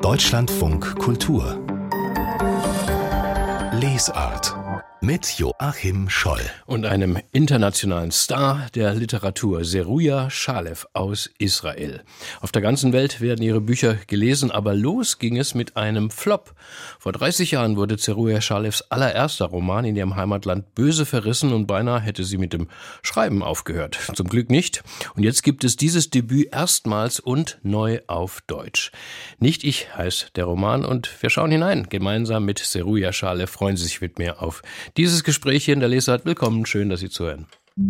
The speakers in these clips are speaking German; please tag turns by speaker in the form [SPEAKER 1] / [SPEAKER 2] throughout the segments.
[SPEAKER 1] Deutschlandfunk Kultur Lesart mit Joachim Scholl
[SPEAKER 2] und einem internationalen Star der Literatur, Zeruja Shalev aus Israel. Auf der ganzen Welt werden ihre Bücher gelesen, aber los ging es mit einem Flop. Vor 30 Jahren wurde Zeruja Shalevs allererster Roman in ihrem Heimatland böse verrissen und beinahe hätte sie mit dem Schreiben aufgehört. Zum Glück nicht. Und jetzt gibt es dieses Debüt erstmals und neu auf Deutsch. Nicht ich heißt der Roman und wir schauen hinein. Gemeinsam mit Zeruja Shalev freuen Sie sich mit mir auf dieses Gespräch hier in der Lesart. Willkommen, schön, dass Sie zuhören.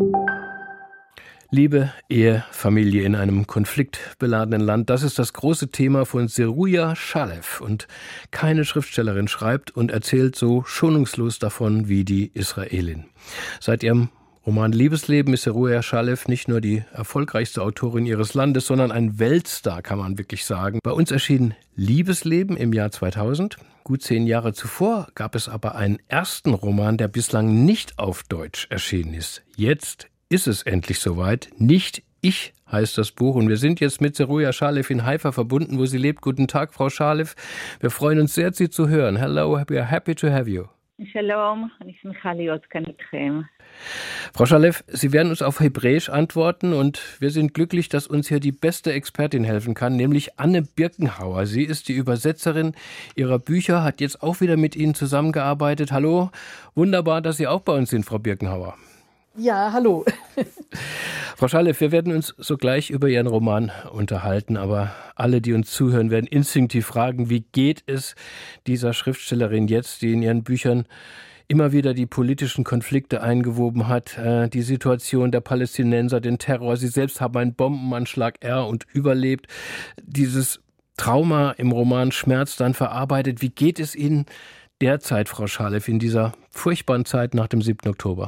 [SPEAKER 2] Liebe, Ehe, Familie in einem konfliktbeladenen Land, das ist das große Thema von Zeruja Shalev. Und keine Schriftstellerin schreibt und erzählt so schonungslos davon wie die Israelin. Seit ihrem Roman Liebesleben ist Zeruja Shalev nicht nur die erfolgreichste Autorin ihres Landes, sondern ein Weltstar, kann man wirklich sagen. Bei uns erschien Liebesleben im Jahr 2000. Gut 10 Jahre zuvor gab es aber einen ersten Roman, der bislang nicht auf Deutsch erschienen ist. Jetzt ist es endlich soweit. Nicht ich heißt das Buch und wir sind jetzt mit Zeruja Shalev in Haifa verbunden, wo sie lebt. Guten Tag, Frau Shalev. Wir freuen uns sehr, Sie zu hören. Hello, we are happy to have you.
[SPEAKER 3] Shalom, ich שמחה להיות כאן איתכם.
[SPEAKER 2] Frau Shalev, Sie werden uns auf Hebräisch antworten und wir sind glücklich, dass uns hier die beste Expertin helfen kann, nämlich Anne Birkenhauer. Sie ist die Übersetzerin Ihrer Bücher, hat jetzt auch wieder mit Ihnen zusammengearbeitet. Hallo, wunderbar, dass Sie auch bei uns sind, Frau Birkenhauer.
[SPEAKER 4] Ja, hallo.
[SPEAKER 2] Frau Shalev, wir werden uns sogleich über Ihren Roman unterhalten, aber alle, die uns zuhören, werden instinktiv fragen, wie geht es dieser Schriftstellerin jetzt, die in ihren Büchern immer wieder die politischen Konflikte eingewoben hat, die Situation der Palästinenser, den Terror. Sie selbst haben einen Bombenanschlag und überlebt. Dieses Trauma im Roman Schmerz dann verarbeitet. Wie geht es Ihnen derzeit, Frau Shalev, in dieser furchtbaren Zeit nach dem 7. Oktober?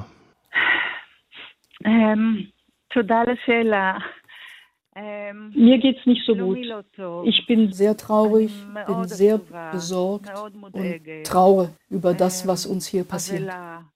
[SPEAKER 3] תודה לשאלה.
[SPEAKER 4] Mir geht's nicht so gut. Ich bin sehr traurig, bin sehr besorgt und traure über das, was uns hier passiert.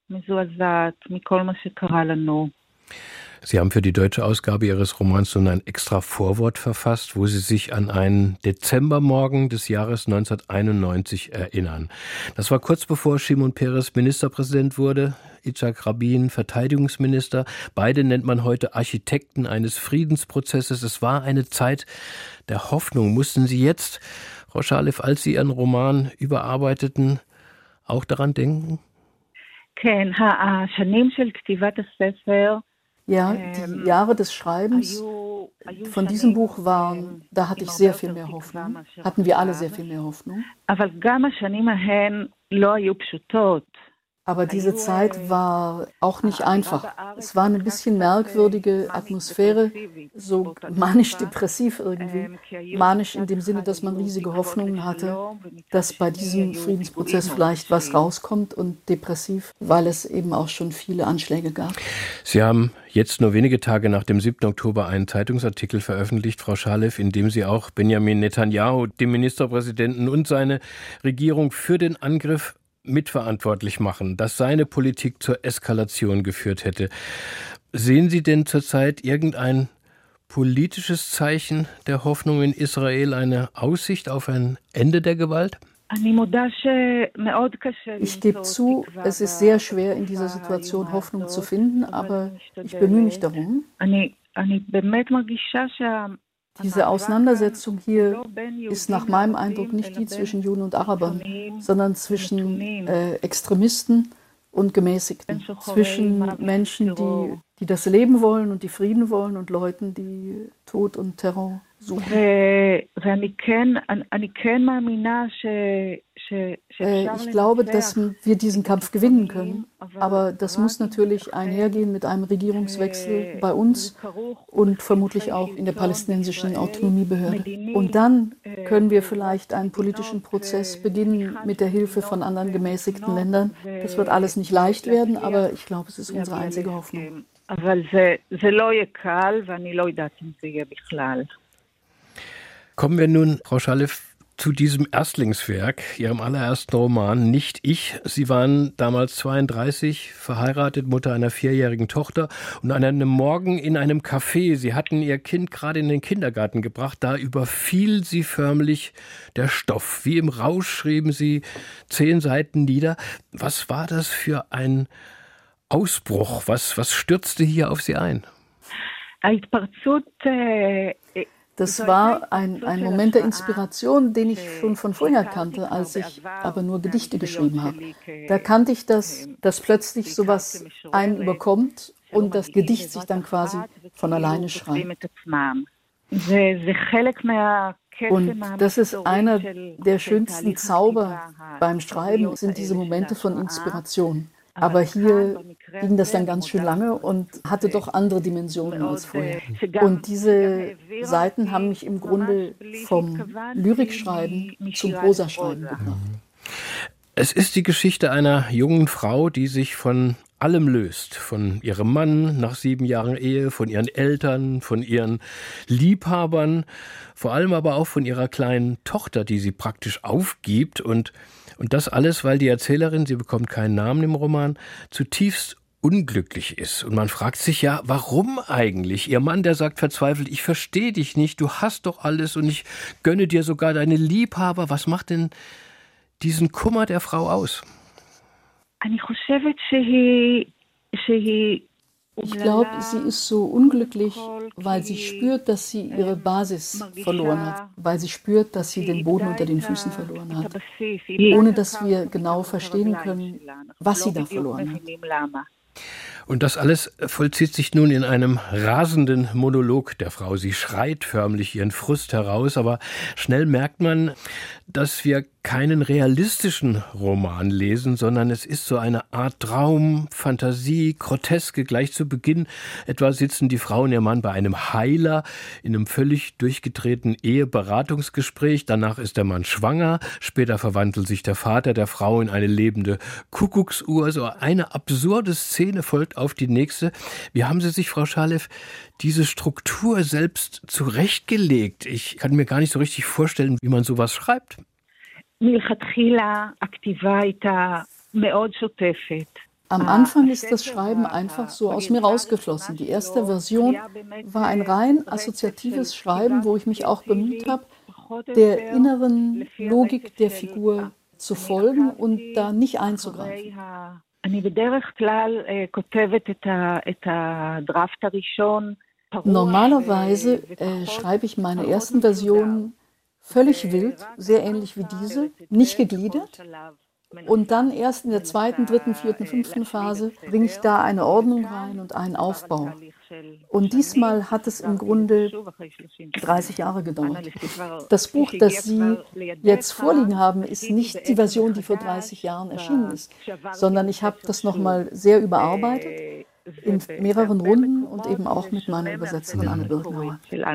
[SPEAKER 2] Sie haben für die deutsche Ausgabe Ihres Romans nun ein extra Vorwort verfasst, wo Sie sich an einen Dezembermorgen des Jahres 1991 erinnern. Das war kurz bevor Shimon Peres Ministerpräsident wurde, Yitzhak Rabin Verteidigungsminister. Beide nennt man heute Architekten eines Friedensprozesses. Es war eine Zeit der Hoffnung. Mussten Sie jetzt, Frau Shalev, als Sie Ihren Roman überarbeiteten, auch daran denken?
[SPEAKER 3] כן, השנים של כתיבת הספר
[SPEAKER 4] Ja, die Jahre des Schreibens von diesem Buch waren, da hatte ich sehr viel mehr Hoffnung, hatten wir alle sehr viel mehr Hoffnung.
[SPEAKER 3] אבל גם השנים ההן לא היו פשוטות.
[SPEAKER 4] Aber diese Zeit war auch nicht einfach. Es war eine bisschen merkwürdige Atmosphäre, so manisch-depressiv irgendwie. Manisch in dem Sinne, dass man riesige Hoffnungen hatte, dass bei diesem Friedensprozess vielleicht was rauskommt, und depressiv, weil es eben auch schon viele Anschläge gab.
[SPEAKER 2] Sie haben jetzt nur wenige Tage nach dem 7. Oktober einen Zeitungsartikel veröffentlicht, Frau Shalev, in dem Sie auch Benjamin Netanyahu, den Ministerpräsidenten und seine Regierung für den Angriff mitverantwortlich machen, dass seine Politik zur Eskalation geführt hätte. Sehen Sie denn zurzeit irgendein politisches Zeichen der Hoffnung in Israel, eine Aussicht auf ein Ende der Gewalt?
[SPEAKER 4] Ich gebe zu, es ist sehr schwer, in dieser Situation Hoffnung zu finden, aber ich bemühe mich darum. Diese Auseinandersetzung hier ist nach meinem Eindruck nicht die zwischen Juden und Arabern, sondern zwischen Extremisten und Gemäßigten. Zwischen Menschen, die das Leben wollen und die Frieden wollen, und Leuten, die Tod und Terror suchen. Ich glaube, dass wir diesen Kampf gewinnen können, aber das muss natürlich einhergehen mit einem Regierungswechsel bei uns und vermutlich auch in der palästinensischen Autonomiebehörde. Und dann können wir vielleicht einen politischen Prozess beginnen mit der Hilfe von anderen gemäßigten Ländern. Das wird alles nicht leicht werden, aber ich glaube, es ist unsere einzige Hoffnung.
[SPEAKER 2] Kommen wir nun, Frau Shalev, zu diesem Erstlingswerk, Ihrem allerersten Roman, Nicht ich. Sie waren damals 32, verheiratet, Mutter einer 4-jährigen Tochter und an einem Morgen in einem Café, Sie hatten Ihr Kind gerade in den Kindergarten gebracht, da überfiel Sie förmlich der Stoff. Wie im Rausch schrieben Sie 10 Seiten nieder. Was war das für ein Ausbruch? Was stürzte hier auf Sie ein?
[SPEAKER 4] Das war ein Moment der Inspiration, den ich schon von vorher kannte, als ich aber nur Gedichte geschrieben habe. Da kannte ich das, dass plötzlich sowas einen überkommt und das Gedicht sich dann quasi von alleine schreibt. Und das ist einer der schönsten Zauber beim Schreiben, sind diese Momente von Inspiration. Aber hier ging das dann ganz schön lange und hatte doch andere Dimensionen als vorher. Und diese Seiten haben mich im Grunde vom Lyrikschreiben zum Prosaschreiben gebracht.
[SPEAKER 2] Es ist die Geschichte einer jungen Frau, die sich von allem löst. Von ihrem Mann nach 7 Jahren Ehe, von ihren Eltern, von ihren Liebhabern, vor allem aber auch von ihrer kleinen Tochter, die sie praktisch aufgibt. Und das alles, weil die Erzählerin, sie bekommt keinen Namen im Roman, zutiefst unglücklich ist. Und man fragt sich ja, warum eigentlich? Ihr Mann, der sagt verzweifelt, ich verstehe dich nicht, du hast doch alles und ich gönne dir sogar deine Liebhaber. Was macht denn diesen Kummer der Frau aus?
[SPEAKER 4] Ich glaube, sie ist so unglücklich, weil sie spürt, dass sie ihre Basis verloren hat, weil sie spürt, dass sie den Boden unter den Füßen verloren hat, ohne dass wir genau verstehen können, was sie da verloren hat.
[SPEAKER 2] Und das alles vollzieht sich nun in einem rasenden Monolog der Frau. Sie schreit förmlich ihren Frust heraus, aber schnell merkt man, dass wir keinen realistischen Roman lesen, sondern es ist so eine Art Traum, Fantasie, Groteske. Gleich zu Beginn etwa sitzen die Frau und ihr Mann bei einem Heiler in einem völlig durchgedrehten Eheberatungsgespräch. Danach ist der Mann schwanger. Später verwandelt sich der Vater der Frau in eine lebende Kuckucksuhr. So eine absurde Szene folgt auf die nächste. Wie haben Sie sich, Frau Schalef, diese Struktur selbst zurechtgelegt? Ich kann mir gar nicht so richtig vorstellen, wie man sowas schreibt.
[SPEAKER 4] Am Anfang ist das Schreiben einfach so aus mir rausgeflossen. Die erste Version war ein rein assoziatives Schreiben, wo ich mich auch bemüht habe, der inneren Logik der Figur zu folgen und da nicht einzugreifen. Normalerweise schreibe ich meine ersten Versionen völlig wild, sehr ähnlich wie diese, nicht gegliedert. Und dann erst in der 2., 3., 4., 5. Phase bringe ich da eine Ordnung rein und einen Aufbau. Und diesmal hat es im Grunde 30 Jahre gedauert. Das Buch, das Sie jetzt vorliegen haben, ist nicht die Version, die vor 30 Jahren erschienen ist, sondern ich habe das nochmal sehr überarbeitet, in mehreren Runden und eben auch mit meiner Übersetzerin Anne Birkenauer.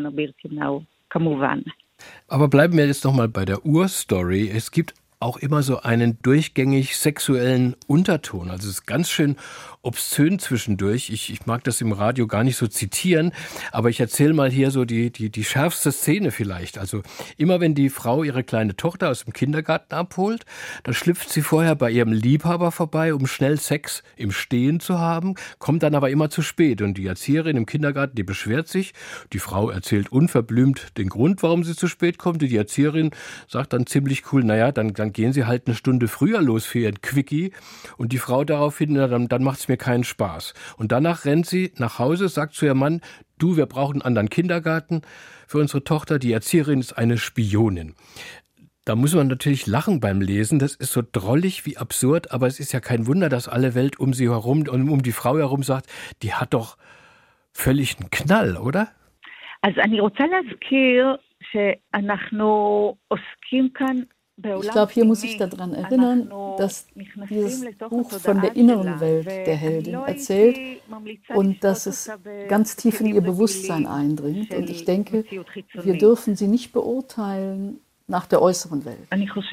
[SPEAKER 2] Aber bleiben wir jetzt noch mal bei der Urstory. Es gibt auch immer so einen durchgängig sexuellen Unterton. Also es ist ganz schön obszön zwischendurch. Ich mag das im Radio gar nicht so zitieren, aber ich erzähle mal hier so die schärfste Szene vielleicht. Also immer wenn die Frau ihre kleine Tochter aus dem Kindergarten abholt, dann schlüpft sie vorher bei ihrem Liebhaber vorbei, um schnell Sex im Stehen zu haben, kommt dann aber immer zu spät. Und die Erzieherin im Kindergarten, die beschwert sich. Die Frau erzählt unverblümt den Grund, warum sie zu spät kommt. Die Erzieherin sagt dann ziemlich cool, naja, dann gehen Sie halt eine Stunde früher los für Ihren Quickie. Und die Frau daraufhin, na, dann macht es mir keinen Spaß. Und danach rennt sie nach Hause, sagt zu ihrem Mann, du, wir brauchen einen anderen Kindergarten für unsere Tochter. Die Erzieherin ist eine Spionin. Da muss man natürlich lachen beim Lesen. Das ist so drollig wie absurd, aber es ist ja kein Wunder, dass alle Welt um sie herum und um die Frau herum sagt, die hat doch völlig einen Knall, oder?
[SPEAKER 3] Also, ich רוצה להזכיר שאנחנו עוסקים כאן.
[SPEAKER 4] Ich glaube, hier muss ich daran erinnern, dass dieses Buch von der inneren Welt der Heldin erzählt und dass es ganz tief in ihr Bewusstsein eindringt. Und ich denke, wir dürfen sie nicht beurteilen nach der äußeren Welt.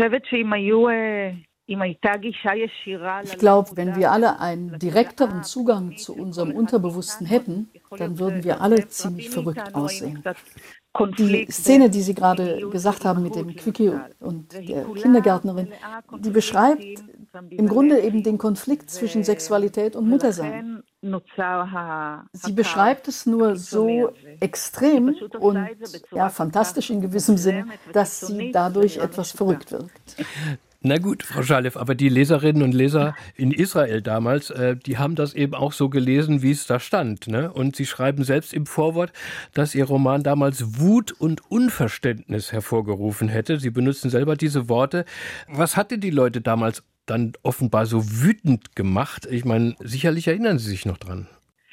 [SPEAKER 4] Ich glaube, wenn wir alle einen direkteren Zugang zu unserem Unterbewussten hätten, dann würden wir alle ziemlich verrückt aussehen. Die Szene, die Sie gerade gesagt haben mit dem Quickie und der Kindergärtnerin, die beschreibt im Grunde eben den Konflikt zwischen Sexualität und Muttersein. Sie beschreibt es nur so extrem und fantastisch in gewissem Sinne, dass sie dadurch etwas verrückt wirkt.
[SPEAKER 2] Na gut, Frau Shalev, aber die Leserinnen und Leser in Israel damals, die haben das eben auch so gelesen, wie es da stand, ne? Und Sie schreiben selbst im Vorwort, dass Ihr Roman damals Wut und Unverständnis hervorgerufen hätte. Sie benutzen selber diese Worte. Was hatte die Leute damals dann offenbar so wütend gemacht? Ich meine, sicherlich erinnern Sie sich noch dran.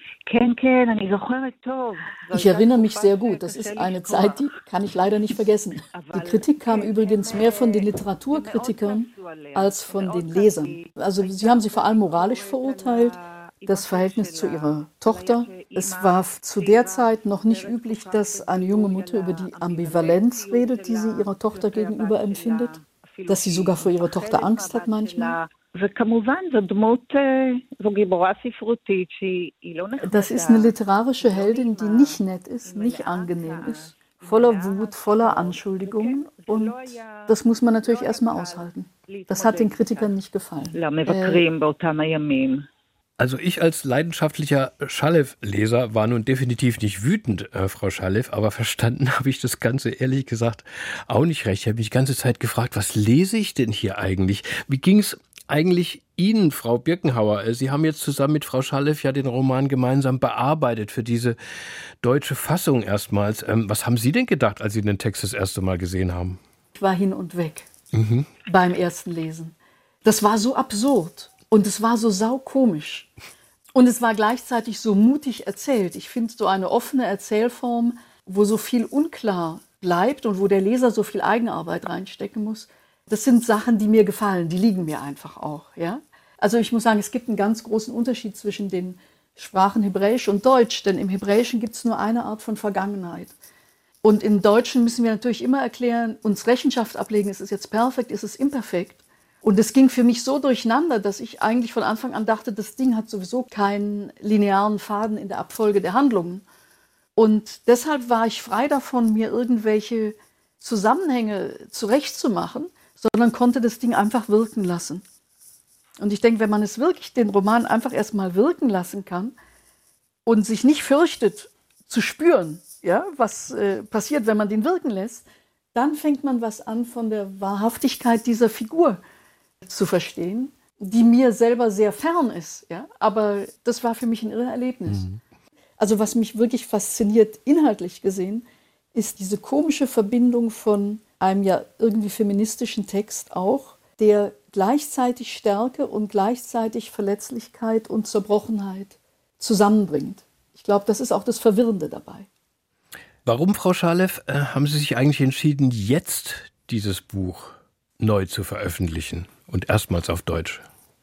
[SPEAKER 4] Ich erinnere mich sehr gut. Das ist eine Zeit, die kann ich leider nicht vergessen. Die Kritik kam übrigens mehr von den Literaturkritikern als von den Lesern. Also sie haben sie vor allem moralisch verurteilt. Das Verhältnis zu ihrer Tochter. Es war zu der Zeit noch nicht üblich, dass eine junge Mutter über die Ambivalenz redet, die sie ihrer Tochter gegenüber empfindet. Dass sie sogar vor ihrer Tochter Angst hat manchmal. Das ist eine literarische Heldin, die nicht nett ist, nicht angenehm ist, voller Wut, voller Anschuldigungen. Und das muss man natürlich erstmal aushalten. Das hat den Kritikern nicht gefallen.
[SPEAKER 2] Also ich als leidenschaftlicher Shalev-Leser war nun definitiv nicht wütend, Frau Shalev, aber verstanden habe ich das Ganze ehrlich gesagt auch nicht recht. Ich habe mich die ganze Zeit gefragt, was lese ich denn hier eigentlich? Wie ging es eigentlich Ihnen, Frau Birkenhauer? Sie haben jetzt zusammen mit Frau Shalev ja den Roman gemeinsam bearbeitet für diese deutsche Fassung erstmals. Was haben Sie denn gedacht, als Sie den Text das erste Mal gesehen haben?
[SPEAKER 4] Ich war hin und weg beim ersten Lesen. Das war so absurd und es war so saukomisch. Und es war gleichzeitig so mutig erzählt. Ich finde so eine offene Erzählform, wo so viel unklar bleibt und wo der Leser so viel Eigenarbeit reinstecken muss. Das sind Sachen, die mir gefallen, die liegen mir einfach auch. Ja? Also ich muss sagen, es gibt einen ganz großen Unterschied zwischen den Sprachen Hebräisch und Deutsch, denn im Hebräischen gibt es nur eine Art von Vergangenheit. Und im Deutschen müssen wir natürlich immer erklären, uns Rechenschaft ablegen, ist es jetzt perfekt, ist es imperfekt. Und es ging für mich so durcheinander, dass ich eigentlich von Anfang an dachte, das Ding hat sowieso keinen linearen Faden in der Abfolge der Handlungen. Und deshalb war ich frei davon, mir irgendwelche Zusammenhänge zurechtzumachen, sondern konnte das Ding einfach wirken lassen. Und ich denke, wenn man es wirklich, den Roman einfach erstmal wirken lassen kann und sich nicht fürchtet zu spüren, ja, was passiert, wenn man den wirken lässt, dann fängt man was an von der Wahrhaftigkeit dieser Figur zu verstehen, die mir selber sehr fern ist. Ja? Aber das war für mich ein Irre-Erlebnis. Also was mich wirklich fasziniert, inhaltlich gesehen, ist diese komische Verbindung von einem ja irgendwie feministischen Text auch, der gleichzeitig Stärke und gleichzeitig Verletzlichkeit und Zerbrochenheit zusammenbringt. Ich glaube, das ist auch das Verwirrende dabei.
[SPEAKER 2] Warum, Frau Shalev, haben Sie sich eigentlich entschieden, jetzt dieses Buch neu zu veröffentlichen und erstmals auf Deutsch?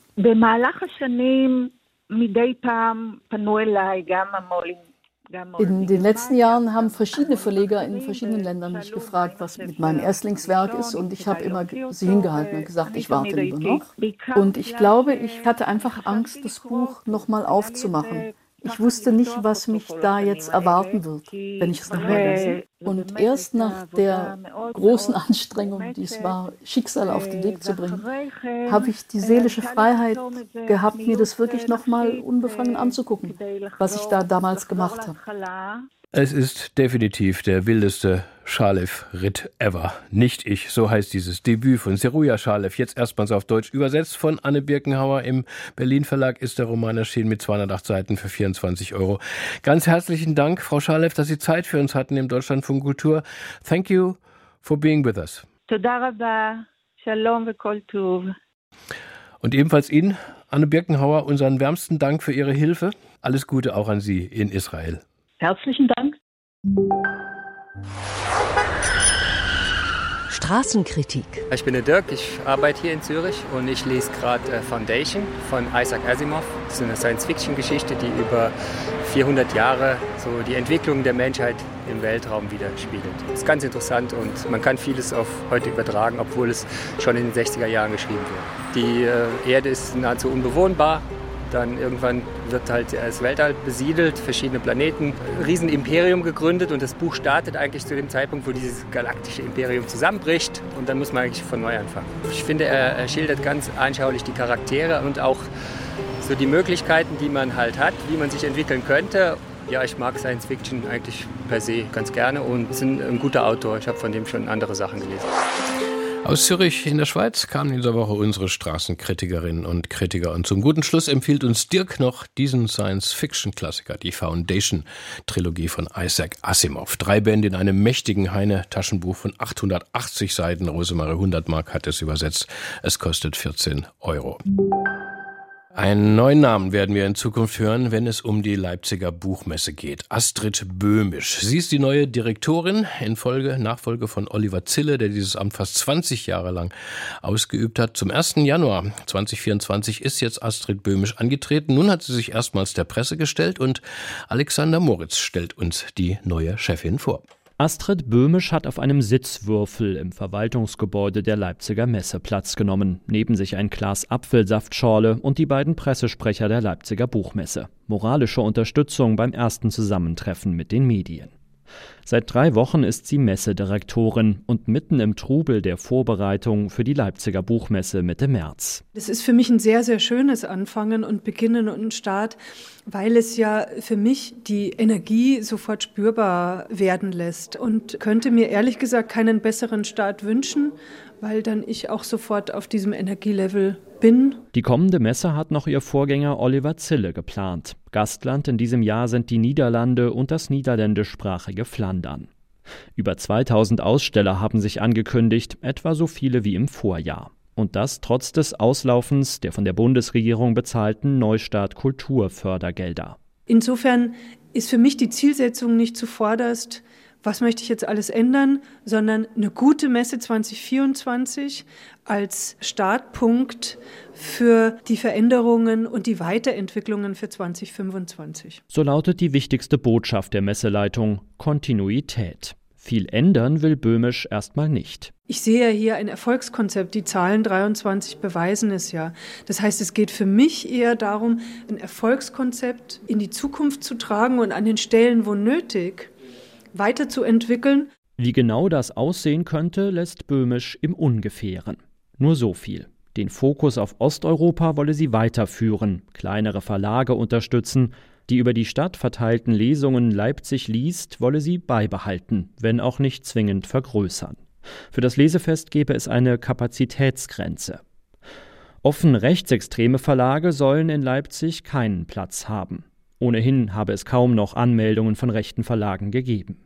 [SPEAKER 4] In den letzten Jahren haben verschiedene Verleger in verschiedenen Ländern mich gefragt, was mit meinem Erstlingswerk ist. Und ich habe immer sie hingehalten und gesagt, ich warte lieber noch. Und ich glaube, ich hatte einfach Angst, das Buch nochmal aufzumachen. Ich wusste nicht, was mich da jetzt erwarten wird, wenn ich es nochmal lese. Und erst nach der großen Anstrengung, die es war, Schicksal auf den Weg zu bringen, habe ich die seelische Freiheit gehabt, mir das wirklich nochmal unbefangen anzugucken, was ich da damals gemacht habe.
[SPEAKER 2] Es ist definitiv der wildeste Shalev-Ritt ever. Nicht ich, so heißt dieses Debüt von Zeruja Shalev. Jetzt erstmals auf Deutsch übersetzt von Anne Birkenhauer. Im Berlin Verlag ist der Roman erschienen mit 208 Seiten für 24 €. Ganz herzlichen Dank, Frau Shalev, dass Sie Zeit für uns hatten im Deutschlandfunk Kultur. Thank you for being with us.
[SPEAKER 3] Toda rabba. Shalom v'kol tuv.
[SPEAKER 2] Und ebenfalls Ihnen, Anne Birkenhauer, unseren wärmsten Dank für Ihre Hilfe. Alles Gute auch an Sie in Israel.
[SPEAKER 3] Herzlichen Dank.
[SPEAKER 5] Straßenkritik.
[SPEAKER 6] Ich bin der Dirk, ich arbeite hier in Zürich und ich lese gerade Foundation von Isaac Asimov. Das ist eine Science-Fiction-Geschichte, die über 400 Jahre so die Entwicklung der Menschheit im Weltraum widerspiegelt. Das ist ganz interessant und man kann vieles auf heute übertragen, obwohl es schon in den 60er Jahren geschrieben wurde. Die Erde ist nahezu unbewohnbar. Dann irgendwann wird halt das Weltall besiedelt, verschiedene Planeten, ein Riesenimperium gegründet und das Buch startet eigentlich zu dem Zeitpunkt, wo dieses galaktische Imperium zusammenbricht und dann muss man eigentlich von neu anfangen. Ich finde, er schildert ganz anschaulich die Charaktere und auch so die Möglichkeiten, die man halt hat, wie man sich entwickeln könnte. Ja, ich mag Science Fiction eigentlich per se ganz gerne und ist ein guter Autor. Ich habe von dem schon andere Sachen gelesen.
[SPEAKER 2] Aus Zürich in der Schweiz kamen in dieser Woche unsere Straßenkritikerinnen und Kritiker. Und zum guten Schluss empfiehlt uns Dirk noch diesen Science-Fiction-Klassiker, die Foundation-Trilogie von Isaac Asimov. 3 Bände in einem mächtigen Heine-Taschenbuch von 880 Seiten. Rosemarie 100 Mark hat es übersetzt. Es kostet 14 €. Einen neuen Namen werden wir in Zukunft hören, wenn es um die Leipziger Buchmesse geht. Astrid Böhmisch. Sie ist die neue Direktorin Nachfolge von Oliver Zille, der dieses Amt fast 20 Jahre lang ausgeübt hat. Zum 1. Januar 2024 ist jetzt Astrid Böhmisch angetreten. Nun hat sie sich erstmals der Presse gestellt und Alexander Moritz stellt uns die neue Chefin vor.
[SPEAKER 5] Astrid Böhmisch hat auf einem Sitzwürfel im Verwaltungsgebäude der Leipziger Messe Platz genommen. Neben sich ein Glas Apfelsaftschorle und die beiden Pressesprecher der Leipziger Buchmesse. Moralische Unterstützung beim ersten Zusammentreffen mit den Medien. Seit 3 Wochen ist sie Messedirektorin und mitten im Trubel der Vorbereitung für die Leipziger Buchmesse Mitte März.
[SPEAKER 7] Es ist für mich ein sehr, sehr schönes Anfangen und Beginnen und ein Start, weil es ja für mich die Energie sofort spürbar werden lässt und könnte mir ehrlich gesagt keinen besseren Start wünschen, weil dann ich auch sofort auf diesem Energielevel bin.
[SPEAKER 5] Die kommende Messe hat noch ihr Vorgänger Oliver Zille geplant. Gastland in diesem Jahr sind die Niederlande und das niederländischsprachige Flandern. Über 2000 Aussteller haben sich angekündigt, etwa so viele wie im Vorjahr. Und das trotz des Auslaufens der von der Bundesregierung bezahlten Neustart Kulturfördergelder.
[SPEAKER 7] Insofern ist für mich die Zielsetzung nicht zuvorderst, was möchte ich jetzt alles ändern, sondern eine gute Messe 2024 als Startpunkt für die Veränderungen und die Weiterentwicklungen für 2025.
[SPEAKER 5] So lautet die wichtigste Botschaft der Messeleitung: Kontinuität. Viel ändern will Böhmisch erstmal nicht.
[SPEAKER 7] Ich sehe ja hier ein Erfolgskonzept. Die Zahlen 23 beweisen es ja. Das heißt, es geht für mich eher darum, ein Erfolgskonzept in die Zukunft zu tragen und an den Stellen, wo nötig, weiterzuentwickeln.
[SPEAKER 5] Wie genau das aussehen könnte, lässt Böhmisch im Ungefähren. Nur so viel. Den Fokus auf Osteuropa wolle sie weiterführen, kleinere Verlage unterstützen. Die über die Stadt verteilten Lesungen Leipzig liest wolle sie beibehalten, wenn auch nicht zwingend vergrößern. Für das Lesefest gäbe es eine Kapazitätsgrenze. Offen rechtsextreme Verlage sollen in Leipzig keinen Platz haben. Ohnehin habe es kaum noch Anmeldungen von rechten Verlagen gegeben.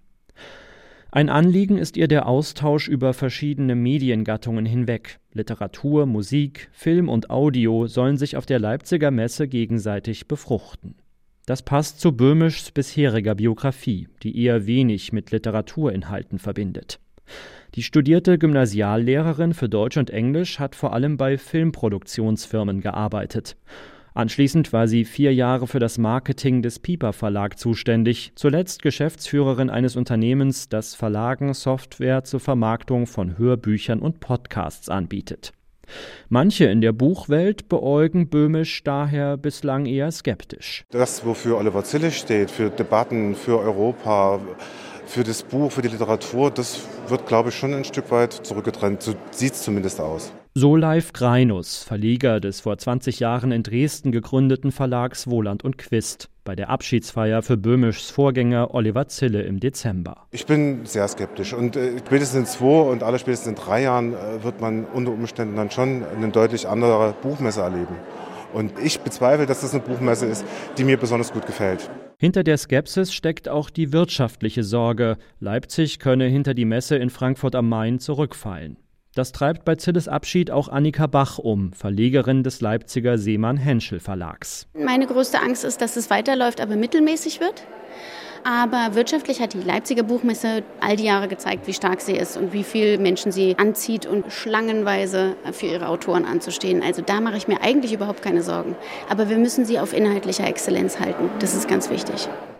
[SPEAKER 5] Ein Anliegen ist ihr der Austausch über verschiedene Mediengattungen hinweg. Literatur, Musik, Film und Audio sollen sich auf der Leipziger Messe gegenseitig befruchten. Das passt zu Böhmischs bisheriger Biografie, die eher wenig mit Literaturinhalten verbindet. Die studierte Gymnasiallehrerin für Deutsch und Englisch hat vor allem bei Filmproduktionsfirmen gearbeitet. Anschließend war sie 4 Jahre für das Marketing des Piper Verlag zuständig, zuletzt Geschäftsführerin eines Unternehmens, das Verlagen Software zur Vermarktung von Hörbüchern und Podcasts anbietet. Manche in der Buchwelt beäugen Böhmisch daher bislang eher skeptisch.
[SPEAKER 8] Das, wofür Oliver Zille steht, für Debatten, für Europa, für das Buch, für die Literatur, das wird, glaube ich, schon ein Stück weit zurückgetrennt. So sieht es zumindest aus.
[SPEAKER 5] So Leif Greinus, Verleger des vor 20 Jahren in Dresden gegründeten Verlags Wohland und Quist, bei der Abschiedsfeier für Böhmischs Vorgänger Oliver Zille im Dezember.
[SPEAKER 8] Ich bin sehr skeptisch und spätestens in 2 und allerspätestens in 3 Jahren wird man unter Umständen dann schon eine deutlich andere Buchmesse erleben. Und ich bezweifle, dass das eine Buchmesse ist, die mir besonders gut gefällt.
[SPEAKER 5] Hinter der Skepsis steckt auch die wirtschaftliche Sorge. Leipzig könne hinter die Messe in Frankfurt am Main zurückfallen. Das treibt bei Zilles Abschied auch Annika Bach um, Verlegerin des Leipziger Seemann-Henschel Verlags.
[SPEAKER 9] Meine größte Angst ist, dass es weiterläuft, aber mittelmäßig wird. Aber wirtschaftlich hat die Leipziger Buchmesse all die Jahre gezeigt, wie stark sie ist und wie viele Menschen sie anzieht und schlangenweise für ihre Autoren anzustehen. Also da mache ich mir eigentlich überhaupt keine Sorgen. Aber wir müssen sie auf inhaltlicher Exzellenz halten. Das ist ganz wichtig.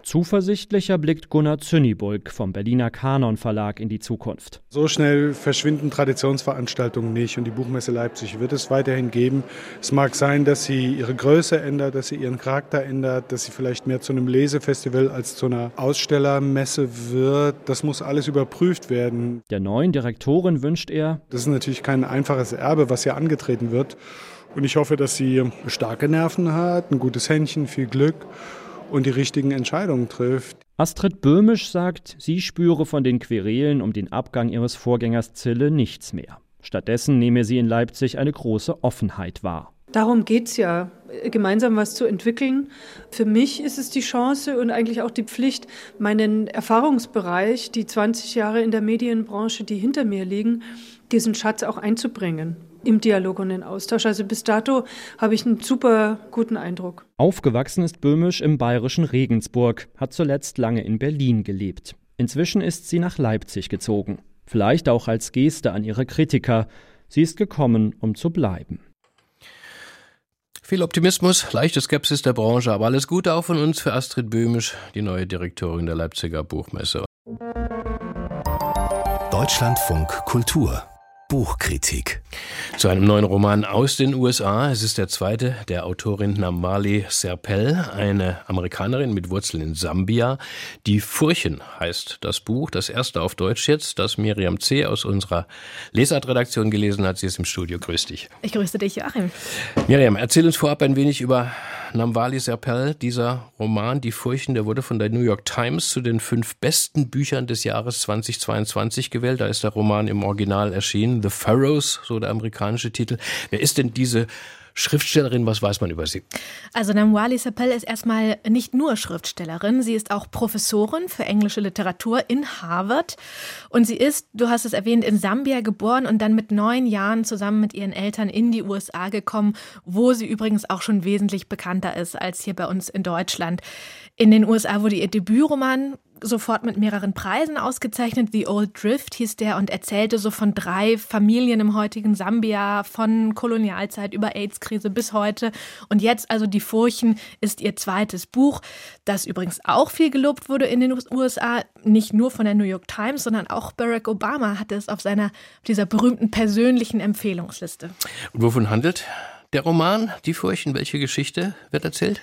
[SPEAKER 5] Zuversichtlicher blickt Gunnar Zünnibulk vom Berliner Kanon Verlag in die Zukunft.
[SPEAKER 10] So schnell verschwinden Traditionsveranstaltungen nicht und die Buchmesse Leipzig wird es weiterhin geben. Es mag sein, dass sie ihre Größe ändert, dass sie ihren Charakter ändert, dass sie vielleicht mehr zu einem Lesefestival als zu einer Ausstellermesse wird. Das muss alles überprüft werden.
[SPEAKER 5] Der neuen Direktorin wünscht er:
[SPEAKER 10] Das ist natürlich kein einfaches Erbe, was hier angetreten wird. Und ich hoffe, dass sie starke Nerven hat, ein gutes Händchen, viel Glück und die richtigen Entscheidungen trifft.
[SPEAKER 5] Astrid Böhmisch sagt, sie spüre von den Querelen um den Abgang ihres Vorgängers Zille nichts mehr. Stattdessen nehme sie in Leipzig eine große Offenheit wahr.
[SPEAKER 7] Darum geht's ja, gemeinsam was zu entwickeln. Für mich ist es die Chance und eigentlich auch die Pflicht, meinen Erfahrungsbereich, die 20 Jahre in der Medienbranche, die hinter mir liegen, diesen Schatz auch einzubringen. Im Dialog und im Austausch. Also bis dato habe ich einen super guten Eindruck.
[SPEAKER 5] Aufgewachsen ist Böhmisch im bayerischen Regensburg, hat zuletzt lange in Berlin gelebt. Inzwischen ist sie nach Leipzig gezogen. Vielleicht auch als Geste an ihre Kritiker. Sie ist gekommen, um zu bleiben.
[SPEAKER 2] Viel Optimismus, leichte Skepsis der Branche, aber alles Gute auch von uns für Astrid Böhmisch, die neue Direktorin der Leipziger Buchmesse.
[SPEAKER 1] Deutschlandfunk Kultur Buchkritik.
[SPEAKER 2] Zu einem neuen Roman aus den USA. Es ist der zweite der Autorin Namwali Serpell, eine Amerikanerin mit Wurzeln in Sambia. Die Furchen heißt das Buch, das erste auf Deutsch jetzt, das Miriam C. aus unserer Lesart-Redaktion gelesen hat. Sie ist im Studio. Grüß dich.
[SPEAKER 11] Ich grüße dich, Joachim.
[SPEAKER 2] Miriam, erzähl uns vorab ein wenig über Namwali Serpell. Dieser Roman, Die Furchen, der wurde von der New York Times zu den 5 besten Büchern des Jahres 2022 gewählt. Da ist der Roman im Original erschienen. The Furrows, so der amerikanische Titel. Wer ist denn diese Schriftstellerin? Was weiß man über sie?
[SPEAKER 11] Also Namwali Serpell ist erstmal nicht nur Schriftstellerin, sie ist auch Professorin für englische Literatur in Harvard. Und sie ist, du hast es erwähnt, in Sambia geboren und dann mit 9 Jahren zusammen mit ihren Eltern in die USA gekommen, wo sie übrigens auch schon wesentlich bekannter ist als hier bei uns in Deutschland. In den USA wurde ihr Debütroman sofort mit mehreren Preisen ausgezeichnet. The Old Drift hieß der und erzählte so von 3 Familien im heutigen Sambia, von Kolonialzeit über AIDS-Krise bis heute. Und jetzt also Die Furchen ist ihr zweites Buch, das übrigens auch viel gelobt wurde in den USA, nicht nur von der New York Times, sondern auch Barack Obama hatte es auf dieser berühmten persönlichen Empfehlungsliste.
[SPEAKER 2] Und wovon handelt der Roman Die Furchen? Welche Geschichte wird erzählt?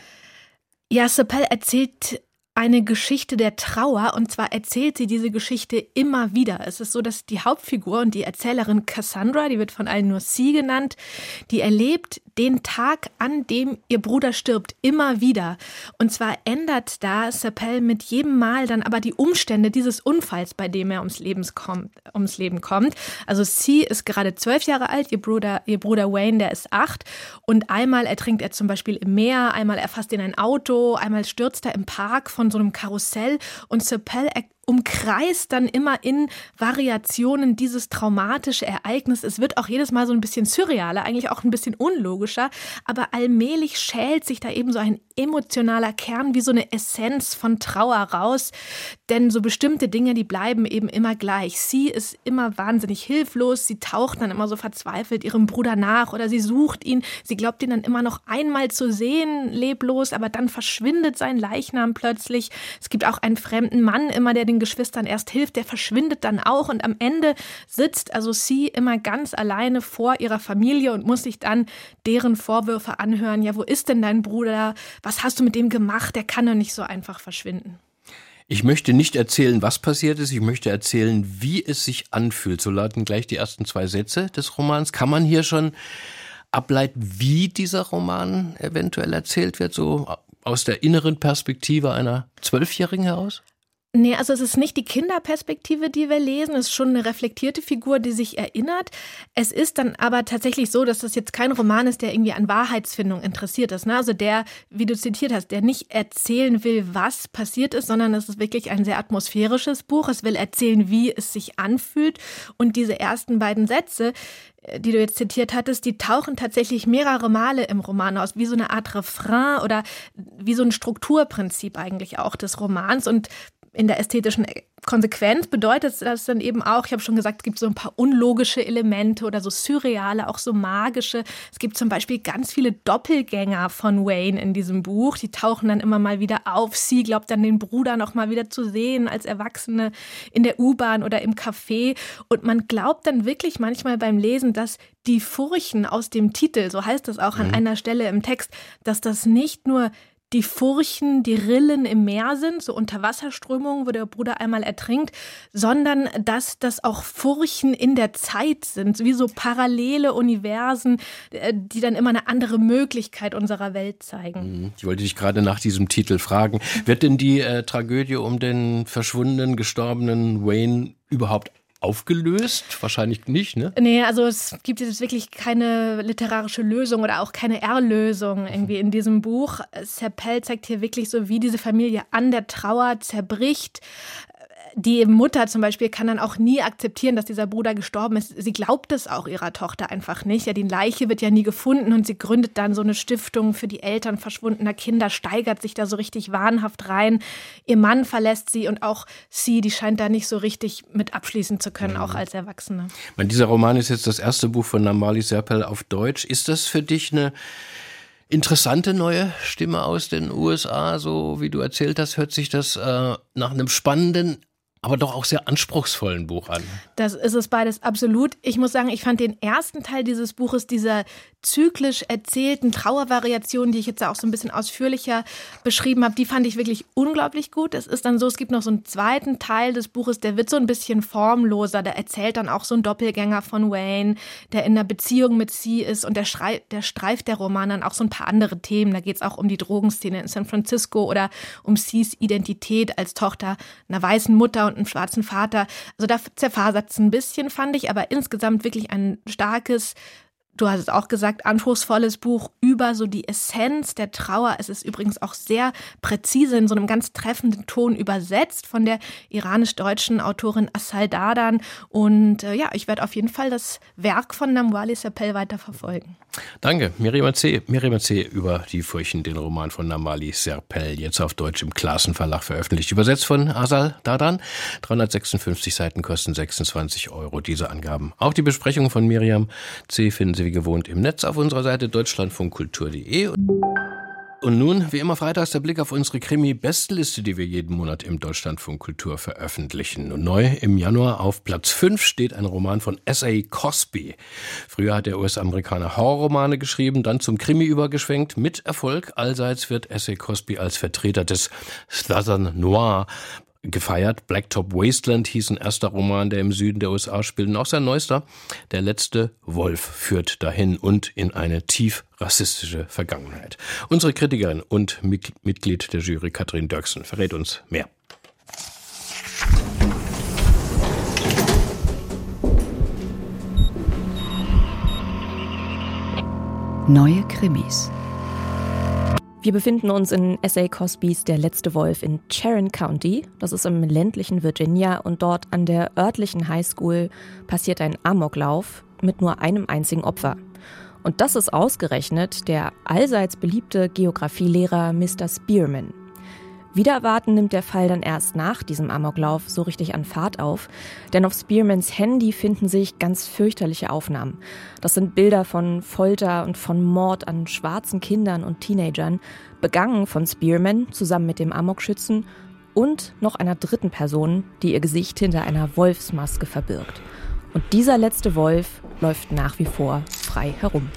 [SPEAKER 11] Ja, Serpell erzählt eine Geschichte der Trauer, und zwar erzählt sie diese Geschichte immer wieder. Es ist so, dass die Hauptfigur und die Erzählerin Cassandra, die wird von allen nur Sie genannt, die erlebt den Tag, an dem ihr Bruder stirbt, immer wieder. Und zwar ändert da Serpell mit jedem Mal dann aber die Umstände dieses Unfalls, bei dem er ums Leben kommt. Also sie ist gerade 12 Jahre alt, ihr Bruder Wayne, der ist 8. Und einmal ertrinkt er zum Beispiel im Meer, einmal erfasst ihn ein Auto, einmal stürzt er im Park von so einem Karussell. Und Serpell umkreist dann immer in Variationen dieses traumatische Ereignis. Es wird auch jedes Mal so ein bisschen surrealer, eigentlich auch ein bisschen unlogischer, aber allmählich schält sich da eben so ein emotionaler Kern wie so eine Essenz von Trauer raus, denn so bestimmte Dinge, die bleiben eben immer gleich. Sie ist immer wahnsinnig hilflos, sie taucht dann immer so verzweifelt ihrem Bruder nach oder sie sucht ihn, sie glaubt ihn dann immer noch einmal zu sehen, leblos, aber dann verschwindet sein Leichnam plötzlich. Es gibt auch einen fremden Mann immer, der den Geschwistern erst hilft, der verschwindet dann auch und am Ende sitzt also sie immer ganz alleine vor ihrer Familie und muss sich dann deren Vorwürfe anhören. Ja, wo ist denn dein Bruder? Was hast du mit dem gemacht? Der kann doch nicht so einfach verschwinden.
[SPEAKER 2] Ich möchte nicht erzählen, was passiert ist. Ich möchte erzählen, wie es sich anfühlt. So lauten gleich die ersten 2 Sätze des Romans. Kann man hier schon ableiten, wie dieser Roman eventuell erzählt wird, so aus der inneren Perspektive einer 12-Jährigen heraus?
[SPEAKER 11] Nee, also es ist nicht die Kinderperspektive, die wir lesen. Es ist schon eine reflektierte Figur, die sich erinnert. Es ist dann aber tatsächlich so, dass das jetzt kein Roman ist, der irgendwie an Wahrheitsfindung interessiert ist. Also der, wie du zitiert hast, der nicht erzählen will, was passiert ist, sondern es ist wirklich ein sehr atmosphärisches Buch. Es will erzählen, wie es sich anfühlt. Und diese ersten beiden Sätze, die du jetzt zitiert hattest, die tauchen tatsächlich mehrere Male im Roman aus, wie so eine Art Refrain oder wie so ein Strukturprinzip eigentlich auch des Romans. Und in der ästhetischen Konsequenz bedeutet das dann eben auch, ich habe schon gesagt, es gibt so ein paar unlogische Elemente oder so surreale, auch so magische. Es gibt zum Beispiel ganz viele Doppelgänger von Wayne in diesem Buch. Die tauchen dann immer mal wieder auf. Sie glaubt dann, den Bruder noch mal wieder zu sehen als Erwachsene in der U-Bahn oder im Café. Und man glaubt dann wirklich manchmal beim Lesen, dass die Furchen aus dem Titel, so heißt das auch an einer Stelle im Text, dass das nicht nur die Furchen, die Rillen im Meer sind, so Unterwasserströmungen, wo der Bruder einmal ertrinkt, sondern dass das auch Furchen in der Zeit sind, wie so parallele Universen, die dann immer eine andere Möglichkeit unserer Welt zeigen.
[SPEAKER 2] Ich wollte dich gerade nach diesem Titel fragen. Wird denn die Tragödie um den verschwundenen, gestorbenen Wayne überhaupt aufgelöst? Wahrscheinlich nicht, ne?
[SPEAKER 11] Nee, also es gibt jetzt wirklich keine literarische Lösung oder auch keine Erlösung irgendwie in diesem Buch. Serpell zeigt hier wirklich so, wie diese Familie an der Trauer zerbricht. Die Mutter zum Beispiel kann dann auch nie akzeptieren, dass dieser Bruder gestorben ist. Sie glaubt es auch ihrer Tochter einfach nicht. Ja, die Leiche wird ja nie gefunden und sie gründet dann so eine Stiftung für die Eltern verschwundener Kinder, steigert sich da so richtig wahnhaft rein. Ihr Mann verlässt sie und auch sie, die scheint da nicht so richtig mit abschließen zu können, auch als Erwachsene.
[SPEAKER 2] Dieser Roman ist jetzt das erste Buch von Namali Serpell auf Deutsch. Ist das für dich eine interessante neue Stimme aus den USA? So wie du erzählt hast, hört sich das nach einem spannenden, aber doch auch sehr anspruchsvollen Buch an.
[SPEAKER 11] Das ist es beides absolut. Ich muss sagen, ich fand den ersten Teil dieses Buches, dieser zyklisch erzählten Trauervariationen, die ich jetzt auch so ein bisschen ausführlicher beschrieben habe, die fand ich wirklich unglaublich gut. Es ist dann so, es gibt noch so einen zweiten Teil des Buches, der wird so ein bisschen formloser. Da erzählt dann auch so ein Doppelgänger von Wayne, der in einer Beziehung mit Sie ist und der streift der Roman dann auch so ein paar andere Themen. Da geht es auch um die Drogenszene in San Francisco oder um Cs Identität als Tochter einer weißen Mutter und einem schwarzen Vater. Also da zerfasert es ein bisschen, fand ich, aber insgesamt wirklich ein starkes, du hast es auch gesagt, anspruchsvolles Buch über so die Essenz der Trauer. Es ist übrigens auch sehr präzise in so einem ganz treffenden Ton übersetzt von der iranisch-deutschen Autorin Asal Dardan. Und ich werde auf jeden Fall das Werk von Namwali Serpell weiter verfolgen.
[SPEAKER 2] Danke, Miriam C. über die Furchen, den Roman von Namwali Serpell, jetzt auf Deutsch im Classen Verlag veröffentlicht. Übersetzt von Asal Dardan. 356 Seiten kosten 26 €. Diese Angaben. Auch die Besprechung von Miriam C. finden Sie wie gewohnt im Netz auf unserer Seite deutschlandfunkkultur.de. Und nun, wie immer freitags, der Blick auf unsere Krimi-Bestenliste, die wir jeden Monat im Deutschlandfunk Kultur veröffentlichen. Und neu im Januar auf Platz 5 steht ein Roman von S.A. Cosby. Früher hat der US-Amerikaner Horrorromane geschrieben, dann zum Krimi übergeschwenkt, mit Erfolg. Allseits wird S.A. Cosby als Vertreter des Southern Noir gefeiert. Blacktop Wasteland hieß ein erster Roman, der im Süden der USA spielt. Und auch sein neuester, Der letzte Wolf, führt dahin und in eine tief rassistische Vergangenheit. Unsere Kritikerin und Mitglied der Jury Katrin Dirksen verrät uns mehr.
[SPEAKER 12] Neue Krimis.
[SPEAKER 13] Wir befinden uns in S.A. Cosbys Der letzte Wolf in Sharon County. Das ist im ländlichen Virginia und dort an der örtlichen Highschool passiert ein Amoklauf mit nur einem einzigen Opfer. Und das ist ausgerechnet der allseits beliebte Geographielehrer Mr. Spearman. Wider Erwarten nimmt der Fall dann erst nach diesem Amoklauf so richtig an Fahrt auf, denn auf Spearmans Handy finden sich ganz fürchterliche Aufnahmen. Das sind Bilder von Folter und von Mord an schwarzen Kindern und Teenagern, begangen von Spearman zusammen mit dem Amokschützen und noch einer dritten Person, die ihr Gesicht hinter einer Wolfsmaske verbirgt. Und dieser letzte Wolf läuft nach wie vor frei herum.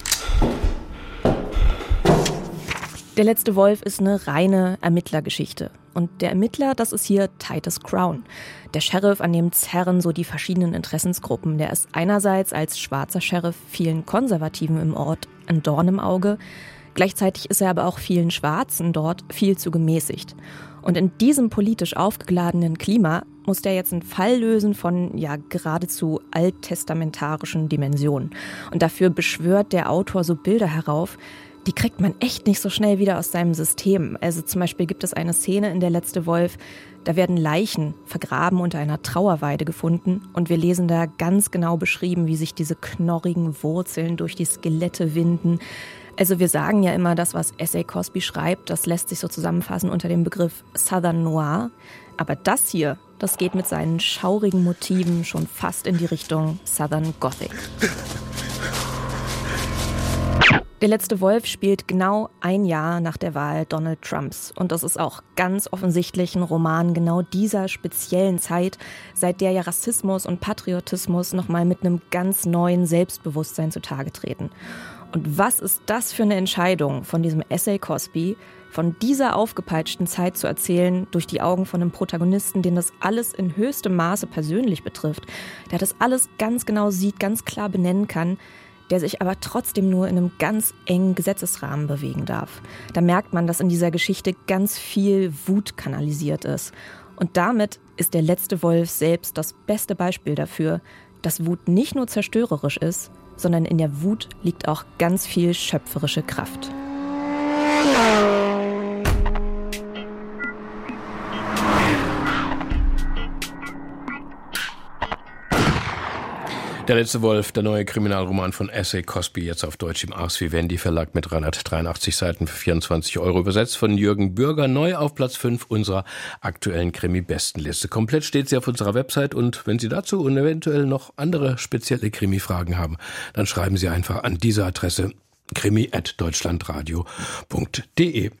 [SPEAKER 13] Der letzte Wolf ist eine reine Ermittlergeschichte. Und der Ermittler, das ist hier Titus Crown. Der Sheriff, an dem zerren so die verschiedenen Interessensgruppen. Der ist einerseits als schwarzer Sheriff vielen Konservativen im Ort ein Dorn im Auge. Gleichzeitig ist er aber auch vielen Schwarzen dort viel zu gemäßigt. Und in diesem politisch aufgeladenen Klima muss der jetzt einen Fall lösen von geradezu alttestamentarischen Dimensionen. Und dafür beschwört der Autor so Bilder herauf, die kriegt man echt nicht so schnell wieder aus seinem System. Also zum Beispiel gibt es eine Szene in Der letzte Wolf, da werden Leichen vergraben unter einer Trauerweide gefunden und wir lesen da ganz genau beschrieben, wie sich diese knorrigen Wurzeln durch die Skelette winden. Also wir sagen ja immer, das, was S.A. Cosby schreibt, das lässt sich so zusammenfassen unter dem Begriff Southern Noir. Aber das hier, das geht mit seinen schaurigen Motiven schon fast in die Richtung Southern Gothic. Der letzte Wolf spielt genau ein Jahr nach der Wahl Donald Trumps. Und das ist auch ganz offensichtlich ein Roman genau dieser speziellen Zeit, seit der ja Rassismus und Patriotismus nochmal mit einem ganz neuen Selbstbewusstsein zutage treten. Und was ist das für eine Entscheidung von diesem S.A. Cosby, von dieser aufgepeitschten Zeit zu erzählen, durch die Augen von einem Protagonisten, den das alles in höchstem Maße persönlich betrifft, der das alles ganz genau sieht, ganz klar benennen kann, der sich aber trotzdem nur in einem ganz engen Gesetzesrahmen bewegen darf. Da merkt man, dass in dieser Geschichte ganz viel Wut kanalisiert ist. Und damit ist der letzte Wolf selbst das beste Beispiel dafür, dass Wut nicht nur zerstörerisch ist, sondern in der Wut liegt auch ganz viel schöpferische Kraft.
[SPEAKER 2] Der letzte Wolf, der neue Kriminalroman von S.A. Cosby, jetzt auf Deutsch im Ars Vivendi Verlag mit 383 Seiten für 24 €, übersetzt von Jürgen Bürger, neu auf Platz 5 unserer aktuellen Krimi-Bestenliste. Komplett steht sie auf unserer Website und wenn Sie dazu und eventuell noch andere spezielle Krimi-Fragen haben, dann schreiben Sie einfach an diese Adresse krimi@deutschlandradio.de.